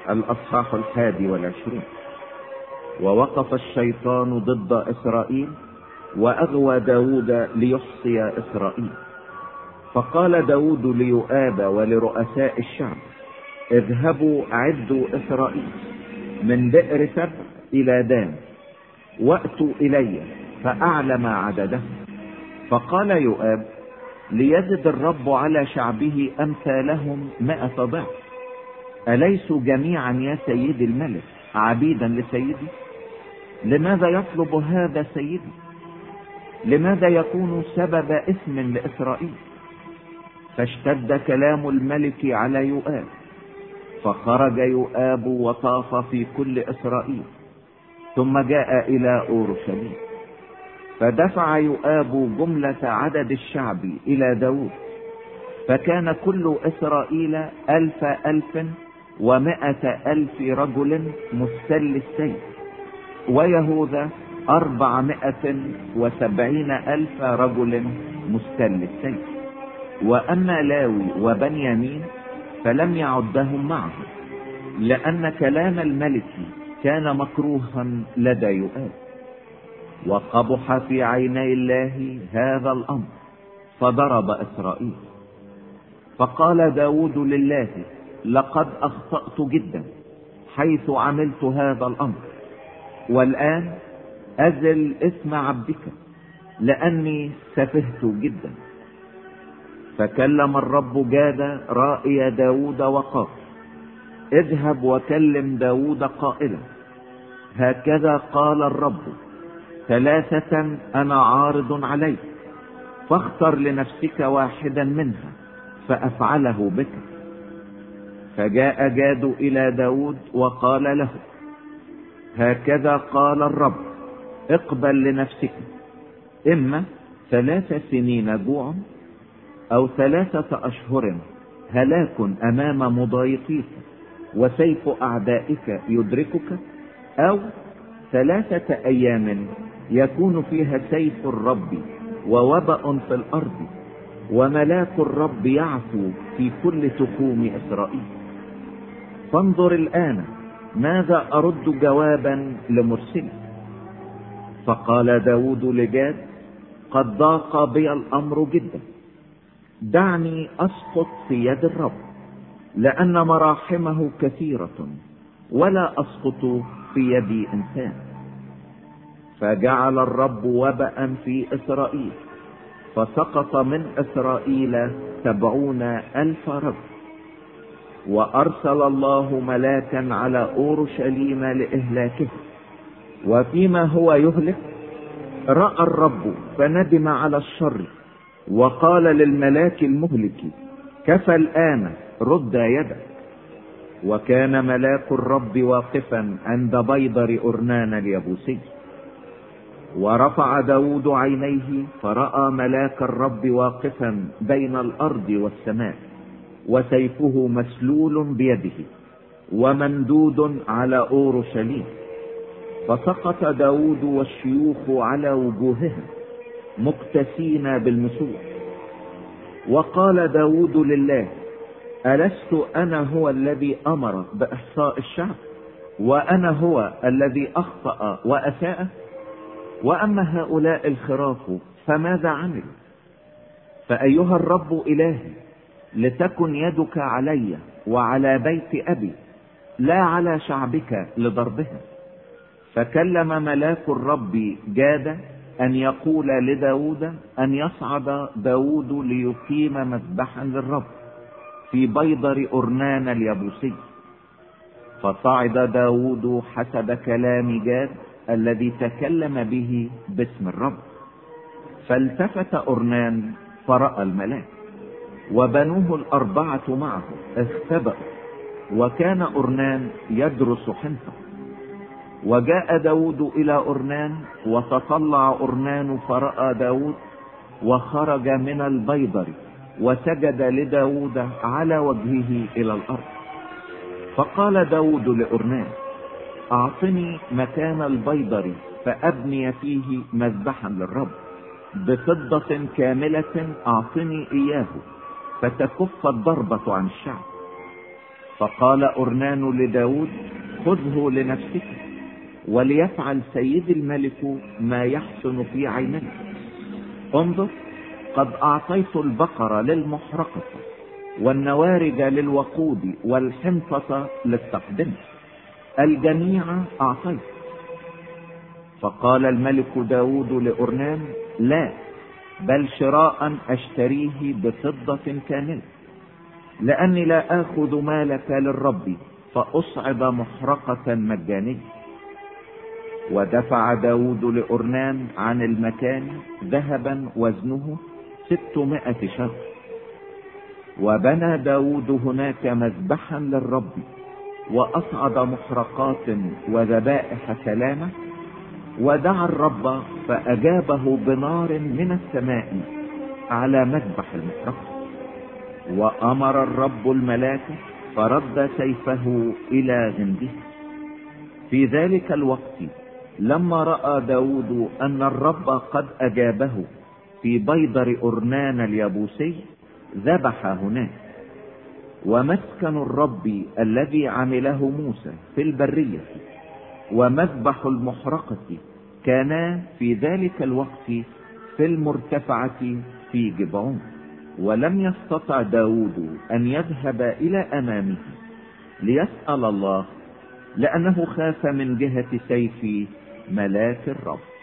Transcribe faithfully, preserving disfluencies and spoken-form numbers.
الأصحاح الحادي والعشرون. ووقف الشيطان ضد إسرائيل وأغوى داود ليحصي إسرائيل. فقال داود ليؤاب ولرؤساء الشعب: اذهبوا عدوا إسرائيل من بئر سبع إلى دان، وأتوا إلي فأعلم عددهم. فقال يؤاب: ليزد الرب على شعبه أمثالهم مائة ضعف. أليسوا جميعا يا سيدي الملك عبيدا لسيدي؟ لماذا يطلب هذا سيدي؟ لماذا يكون سبب إثم لإسرائيل؟ فاشتد كلام الملك على يؤاب، فخرج يؤاب وطاف في كل إسرائيل، ثم جاء إلى أورشليم. فدفع يؤاب جملة عدد الشعب إلى داود، فكان كل إسرائيل ألف ألف ومائة ألف رجل مستل السيف، ويهوذا أربعمائة وسبعين ألف رجل مستل السيف. وأما لاوي وبنيامين فلم يعدهم معه، لأن كلام الملك كان مكروها لدى يؤاب، وقبح في عيني الله هذا الأمر، فضرب إسرائيل. فقال داود لله: لقد أخطأت جدا حيث عملت هذا الأمر، والآن أزل اسم عبدك لأني سفهت جدا. فكلم الرب جاد رائي داود وقال: اذهب وكلم داود قائلا: هكذا قال الرب، ثلاثة أنا عارض عليك، فاختر لنفسك واحدا منها فأفعله بك. فجاء جاد إلى داود وقال له: هكذا قال الرب، اقبل لنفسك إما ثلاث سنين جوع، أو ثلاثة أشهر هلاك أمام مضايقيك وسيف أعدائك يدركك، أو ثلاثة أيام يكون فيها سيف الرب ووباء في الأرض، وملاك الرب يعفو في كل تخوم إسرائيل. فانظر الآن ماذا أرد جوابا لمرسلك. فقال داود لجاد: قد ضاق بي الأمر جدا، دعني أسقط في يد الرب، لأن مراحمه كثيرة، ولا أسقط في يد إنسان. فجعل الرب وباء في إسرائيل، فسقط من إسرائيل سبعون ألف رجل. وأرسل الله ملاكا على أورشليم لإهلاكه، وفيما هو يهلك رأى الرب فندم على الشر، وقال للملاك المهلك: كفى الآن، رد يدك. وكان ملاك الرب واقفا عند بيضر أرنان اليبوسي. ورفع داود عينيه فرأى ملاك الرب واقفا بين الأرض والسماء، وسيفه مسلول بيده وممدود على أورشليم. فسقط داود والشيوخ على وجوههم مكتسين بالمسوح. وقال داود لله: ألست أنا هو الذي أمر بإحصاء الشعب، وأنا هو الذي أخطأ وأساء؟ وأما هؤلاء الخراف فماذا عملوا؟ فأيها الرب إلهي، لتكن يدك علي وعلى بيت أبي، لا على شعبك لضربهم. فكلم ملاك الرب جاد أن يقول لداود أن يصعد داود ليقيم مذبحا للرب في بيضر أرنان اليبوسي. فصعد داود حسب كلام جاد الذي تكلم به باسم الرب. فالتفت أرنان فرأى الملاك، وبنوه الأربعة معه اختبأوا، وكان أرنان يدرس حنطة. وجاء داود إلى أرنان، وتطلع أرنان فرأى داود، وخرج من البيضر وسجد لداود على وجهه إلى الأرض. فقال داود لأرنان: أعطني مكان البيضر فأبني فيه مذبحا للرب، بفضة كاملة أعطني إياه فتكف الضربة عن الشعب. فقال أرنان لداود: خذه لنفسك، وليفعل سيد الملك ما يحسن في عينيك. انظر، قد أعطيت البقرة للمحرقة والنوارج للوقود والحنطة للتقدمة، الجميع أعطيت. فقال الملك داود لأرنان: لا، بل شراء أشتريه بفضة كاملة، لأني لا آخذ مالك للرب فأصعد محرقة مجانية. ودفع داود لأرنان عن المكان ذهبا وزنه ستمائة شقل. وبنى داود هناك مذبحا للرب، وأصعد محرقات وذبائح سلامة، ودعا الرب فأجابه بنار من السماء على مذبح المحرقة. وأمر الرب الملاك فرد سيفه إلى غمده. في ذلك الوقت لما رأى داود أن الرب قد أجابه في بيضر أرنان اليابوسي، ذبح هناك. ومسكن الرب الذي عمله موسى في البرية ومذبح المحرقة كانا في ذلك الوقت في المرتفعة في جبعون. ولم يستطع داود أن يذهب إلى أمامه ليسأل الله، لأنه خاف من جهة سيف ملاك الرب.